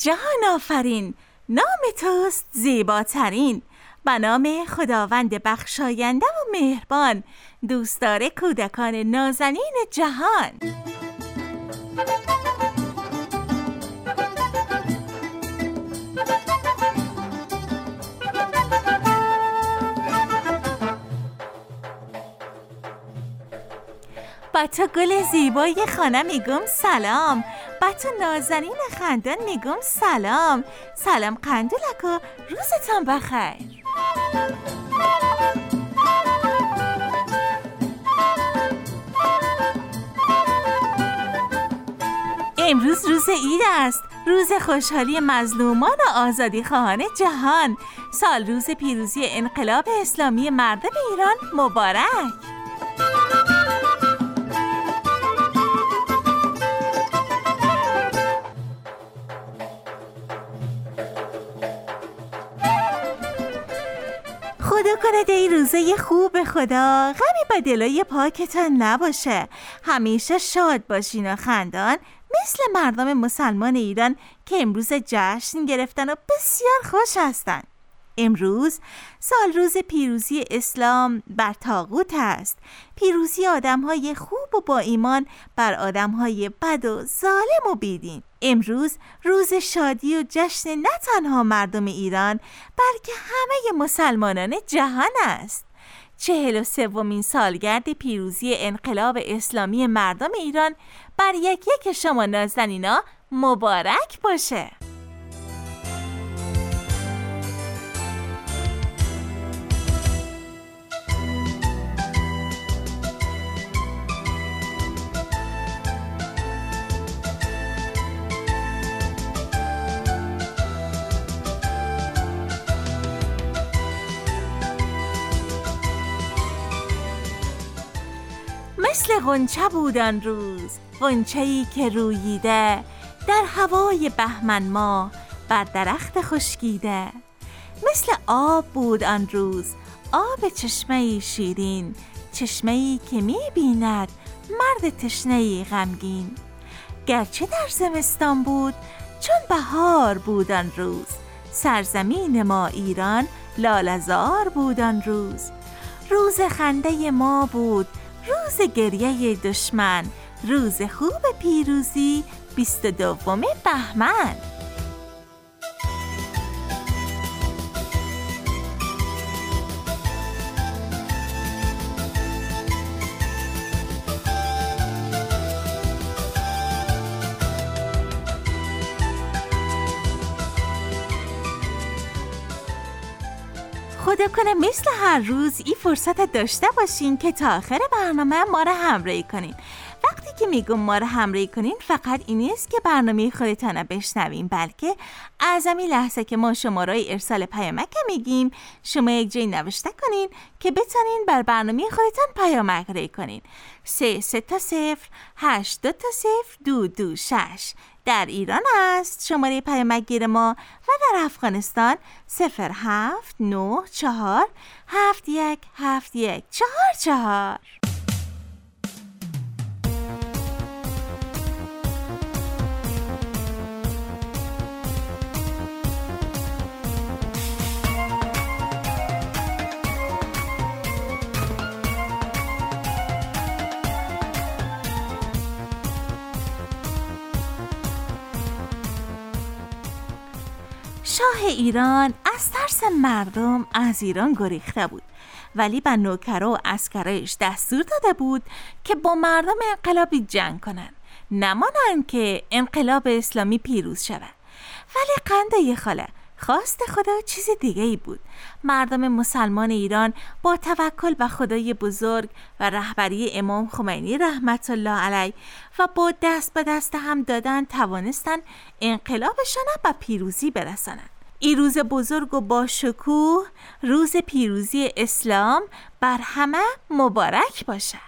جهان آفرین، نام توست زیباترین. به نام خداوند بخشاینده و مهربان، دوستدار کودکان نازنین جهان. با تو گل زیبای خانه میگم سلام، با تو نازنین خندان میگم سلام. سلام قندولکو، روزتان بخیر. امروز روز عید است، روز خوشحالی مظلومان و آزادی خواهان جهان. سال روز پیروزی انقلاب اسلامی مردم ایران مبارک. خدا کنه این روزه خوب خدا غمی به دلای پاکتان نباشه. همیشه شاد باشین و خندان مثل مردم مسلمان ایران که امروز جشن گرفتن و بسیار خوش هستن. امروز سال روز پیروزی اسلام بر طاغوت است، پیروزی آدم‌های خوب و با ایمان بر آدم‌های بد و ظالم و بیدین. امروز روز شادی و جشن نه تنها مردم ایران بلکه همه مسلمانان جهان است. 43مین سالگرد پیروزی انقلاب اسلامی مردم ایران بر یک شما نازنینا مبارک باشه. مثل غنچه بود آن روز، غنچه‌ای که روییده در هوای بهمن ماه بر درخت خشکیده. مثل آب بود آن روز، آب چشمه‌ای شیرین، چشمه‌ای که می‌بیند مرد تشنه‌ای غمگین. گرچه در زمستان بود چون بهار بود آن روز، سرزمین ما ایران لاله‌زار بود آن روز. روز خنده ما بود، روز گریه دشمن، روز خوب پیروزی 22 بهمن. خدا کنه مثل هر روز این فرصت داشته باشین که تا آخر برنامه ما را همراهی کنین. وقتی که میگم ما را همراهی کنین فقط این نیست که برنامه خودتان بشنوین، بلکه از همین لحظه که ما شماره‌ی ارسال پیامک میگیم شما یک جای نوشته کنین که بتونین بر برنامه خودتان پیامک ری کنین. 33082202226 در ایران است شماره پیامکگیر ما و در افغانستان 07947177144. شاه ایران از ترس مردم از ایران گریخته بود، ولی به نوکرا و عسکرایش دستور داده بود که با مردم انقلابی جنگ کنن، نمانند که انقلاب اسلامی پیروز شود. ولی قنده خاله، خواست خدا چیز دیگه ای بود. مردم مسلمان ایران با توکل به خدای بزرگ و رهبری امام خمینی رحمت الله علیه و با دست به دست هم دادن توانستن انقلابشان به پیروزی برسانند. این روز بزرگ و با شکوه، روز پیروزی اسلام بر همه مبارک باشه.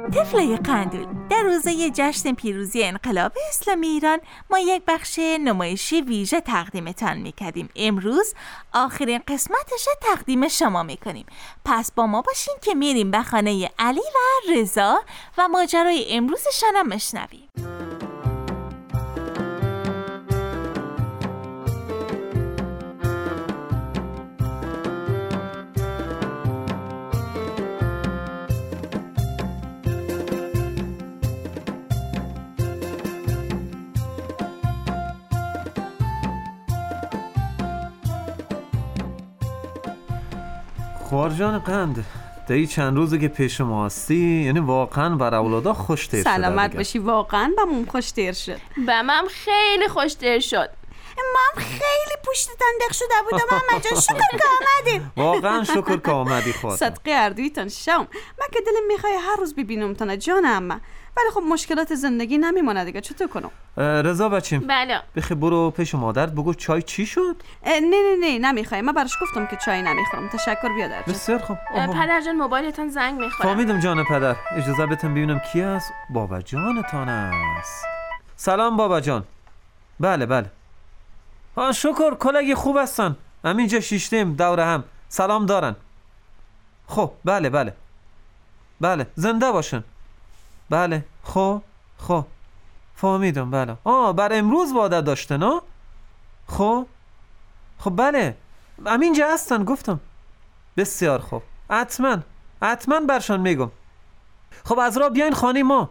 طفلای قندول، در روزه جشن پیروزی انقلاب اسلامی ایران ما یک بخش نمایشی ویژه تقدیمتان میکردیم. امروز آخرین قسمتش تقدیم شما میکنیم. پس با ما باشین که میریم به خانه علی و رضا و ماجرای امروزشان هم مشنویم. خوارجان قند، دایی چند روزه که پیش ما هستی، یعنی واقعا بر اولادا خوش تیر شد. سلامت باشی، واقعا با من خوش تیر شد. به من خیلی خوش تیر شد. ما هم خیلی پشتتان دق شده بودم. محمد جان شکر که آمدیم. واقعا شکر که آمدی خود. صدقه اردویتان شم. من که دلم میخوای هر روز ببینم تانه جانم، ولی خب مشکلات زندگی نمیمونه دیگه، چطور کنم؟ رضا بچیم، بله بخی برو پیش مادرت بگو چای چی شد؟ نه نمیخوای. من براش گفتم که چای نمیخورم. تشکر بیادر جان. بسیار خوب. پدر جان موبایلتان زنگ میخوره. فهمیدم جان پدر. اجازه بتم ببینم کی است؟ بابا جانتان است. سلام بابا جان. بله شکر کلگی خوب هستن. همینجا شیشتیم دور هم. سلام دارن. خب بله زنده باشن. بله خب فهمیدم. بله بر امروز وعده داشتن ها. خب بله همینجا هستن گفتم. بسیار خوب، حتما برشان میگم. خب از راه بیاین خانه ما.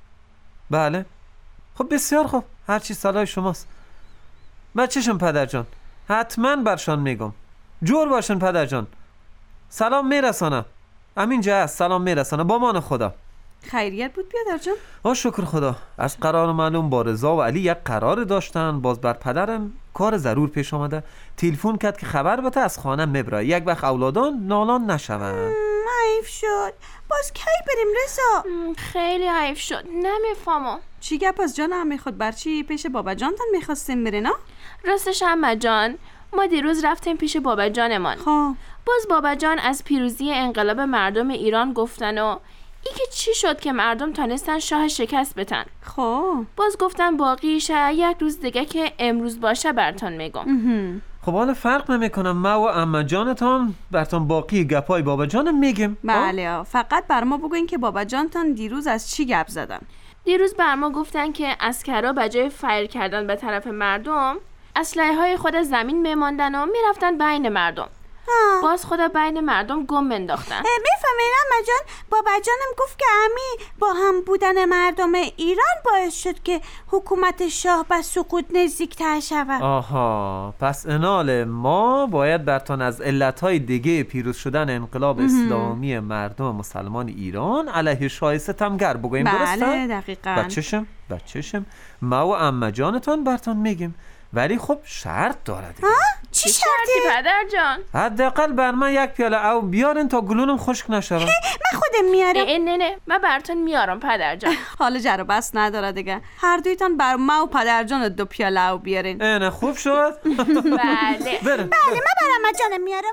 بله خب بسیار خوب، هرچی صلاح شماست. بچه‌شون پدر جان، حتما برشان میگم. جور باشن پدر جان. سلام میرسانم. همینجا هست، سلام میرسانم. با مان خدا. خیریت بود بیادر جان؟ شکر خدا. از قرار معلوم با رضا و علی یک قرار داشتن. باز بر پدرم کار ضرور پیش آمده. تلفن کرد که خبر بده از خانه مبره، یک وقت اولادان نالان نشون. حیف شد. باز کی بریم رضا؟ خیلی حیف شد. نمیفهمم چی گپ از جانم میخواد؟ برچی پیش بابا جانتان میخواستیم برین؟ راستش عمه جان، ما دیروز رفتیم پیش بابا جانمان. باز بابا جان از پیروزی انقلاب مردم ایران گفتن و ای که چی شد که مردم تانستن شاه شکست بتن. باز گفتن باقیشه یک روز دیگه که امروز باشه برتان میگم. خب حالا فرق نمیکنم. ما و عمه جانتان برتان باقی گپای بابا جانم میگیم. بله فقط بر ما بگوین که بابا جانتان دیروز از چی گپ زدن. دیروز بر ما گفتن که عسکرا بجای فیر کردن به طرف مردم اسلحه های خود زمین میماندن و میرفتن بین مردم. باز خدا بین مردم گم انداختن. میفهمین عمه جان؟ بابا جانم گفت که امی با هم بودن مردم ایران باعث شد که حکومت شاه به سقوط نزدیکتر شود. پس انال ما باید برتان از علتهای دیگه پیروز شدن انقلاب اسلامی مردم مسلمان ایران علیه شاه ستمگر بگویم. درسته؟ بله دقیقاً. بچه‌شم ما و عمه جانتان برتان میگیم، ولی خب شرط داره دیگه. چی شرطی پدر جان؟ حداقل بر من یک پیاله او بیارین تا گلونم خشک نشه. من خودم میارم. نه من براتون میارم پدر جان. حالا جر و بس نداره دیگه. هر دویتان بر ما و پدر جان 2 پیاله او بیارین. نه خوب شد. بله بله من برام جانم میارم.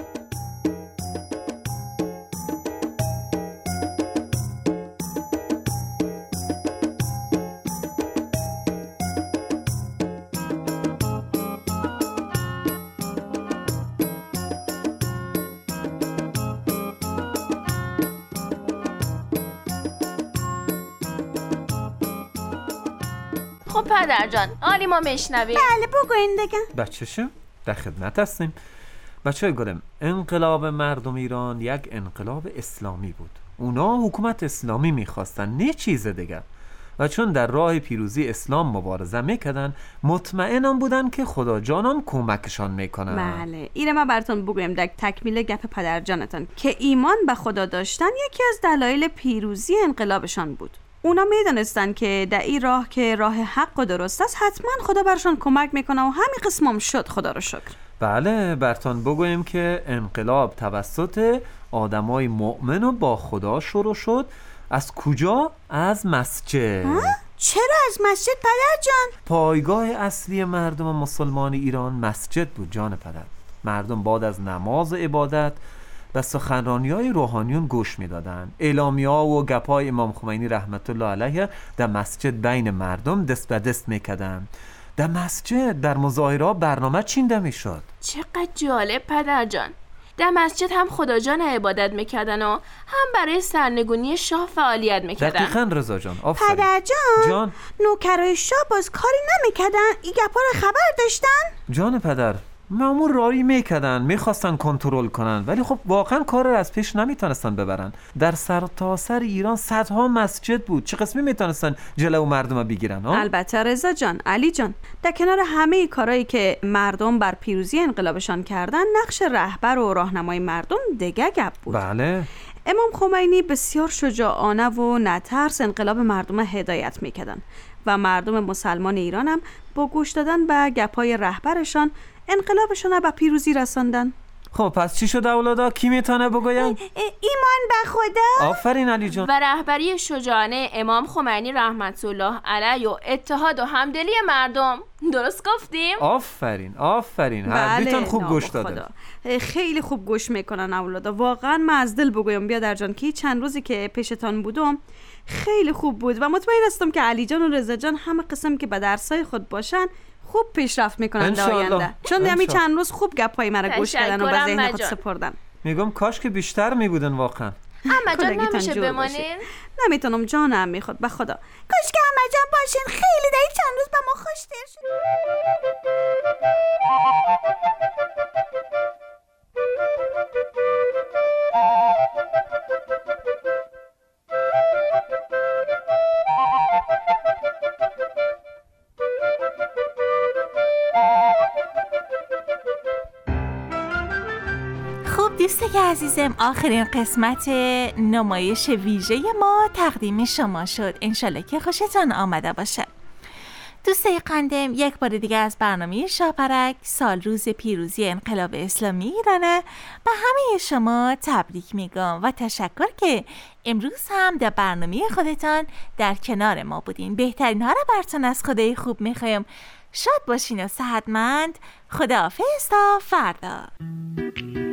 خب پدر جان، آلی ما میشنویم. بله بگوین دیگه. بچه‌شم در خدمت هستیم. بچه‌های گلم، انقلاب مردم ایران یک انقلاب اسلامی بود. اونا حکومت اسلامی میخواستن، نه چیز دیگه. و چون در راه پیروزی اسلام مبارزه میکردن، مطمئنم بودن که خدا جانم کمکشان میکنن. بله اینه من براتون بگویم در تکمیل گپ پدر جانتان که ایمان به خدا داشتن یکی از دلایل پیروزی انقلابشان بود. اونا میدونستن که در این راه که راه حق و درست است حتما خدا برشان کمک میکنه و همین قسمم شد، خدا رو شکر. بله برتان بگویم که انقلاب توسط آدمای مؤمن و با خدا شروع شد. از کجا؟ از مسجد. چرا از مسجد پدر جان؟ پایگاه اصلی مردم مسلمان ایران مسجد بود جان پدر. مردم بعد از نماز عبادت به سخنرانی‌های روحانیون گوش می‌دادند. اعلامیه‌ها و گپ‌های امام خمینی رحمت الله علیه در مسجد بین مردم دست به دست می‌کردند. در مسجد در مظاهره‌ها برنامه چینده می‌شد. چقدر جالب پدر جان. در مسجد هم خدا جان عبادت میکردن و هم برای سرنگونی شاه فعالیت میکردن. دقیقاً رضا جان. آفرین. پدر جان نوکرای شاه باز کاری نمیکردن؟ این گپا رو خبر داشتن؟ جان پدر مامور رایی میکردن، میخواستن کنترل کنن، ولی خب واقعا کار رو از پیش نمیتونستن ببرن. در سرتاسر ایران صدها مسجد بود، چه قسمی میتونستن جلو مردم بگیرن؟ البته رضا جان، علی جان، در کنار همه کارهایی که مردم بر پیروزی انقلابشان کردن، نقش رهبر و راهنمای مردم دیگه گپ بود. بله. امام خمینی بسیار شجاعانه و نترس انقلاب مردم هدایت میکردن و مردم مسلمان ایران هم با گوش دادن به گپای رهبرشان انقلابشون به پیروزی رساندن. خب پس چی شد اولادا؟ کی میتونه بگوید؟ ایمان به خدا. آفرین علی جان. و رهبری شجاعانه امام خمینی رحمت الله علیه و اتحاد و همدلی مردم. درست گفتیم؟ آفرین هر بیتون خوب گوش دادن. خیلی خوب گوش میکنن اولادا. واقعا من از دل بگویم بیادر جان که چند روزی که پیشتان بودم خیلی خوب بود و مطمئن هستم که علی جان و رضا جان همه قسم که به درسای خود باشن خوب پیشرفت میکنن در آینده، چون همین چند روز خوب گپای مرا گوش کردن و به ذهن خود سپردن. میگم کاش که بیشتر میبودن واقعا. اما جان نمیشه بمانین؟ نمیتونم جانم میخواد به خدا. کاش که اما جان باشین، خیلی در این چند روز به ما خوشتر شد. دوستای عزیزم، آخرین قسمت نمایش ویژه ما تقدیم شما شد. انشالله که خوشتان آمده باشه. دوستای قندم، یک بار دیگه از برنامه شاپرک سال روز پیروزی انقلاب اسلامی ایرانه و همه شما تبریک میگم و تشکر که امروز هم در برنامه خودتان در کنار ما بودین. بهترین ها رو براتون از خدای خوب میخوایم. شاد باشین و صحتمند. خداحافظ تا فردا.